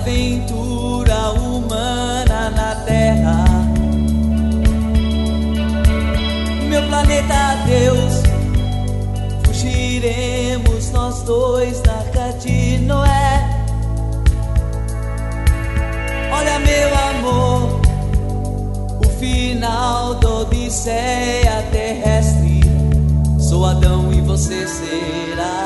aventura humana na Terra. Meu planeta Deus, fugiremos nós dois na Arca de Noé. Olha, meu amor, o final da odisseia terrestre. Sou Adão e você será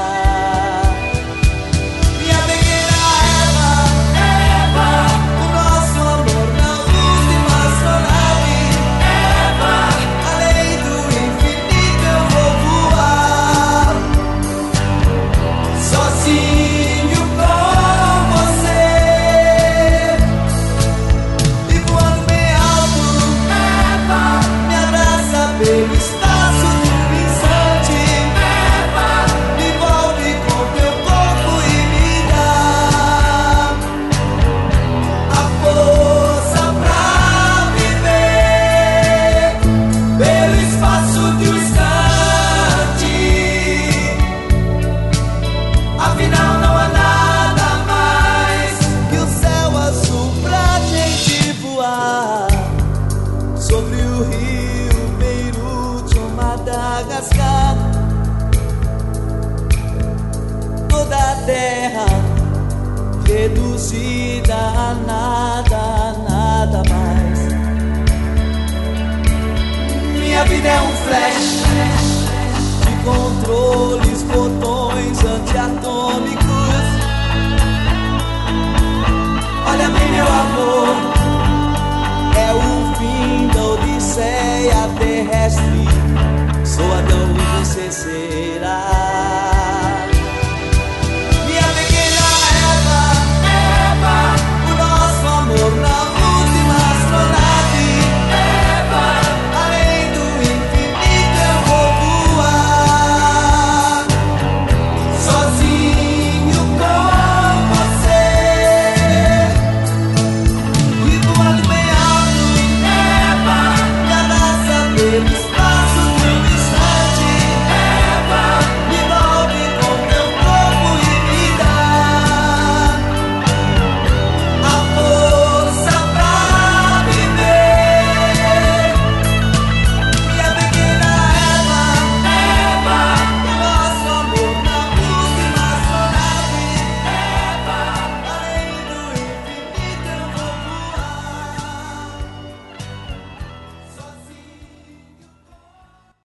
minha pequena Eva. O nosso amor na última astronave. Eva, além do infinito eu vou voar, sozinho com você, e voando bem alto. Eva, me abraça pelo espaço. Sobre o rio Beirute ou Madagascar, toda a terra reduzida a nada mais. Minha vida é um flash de controles, botões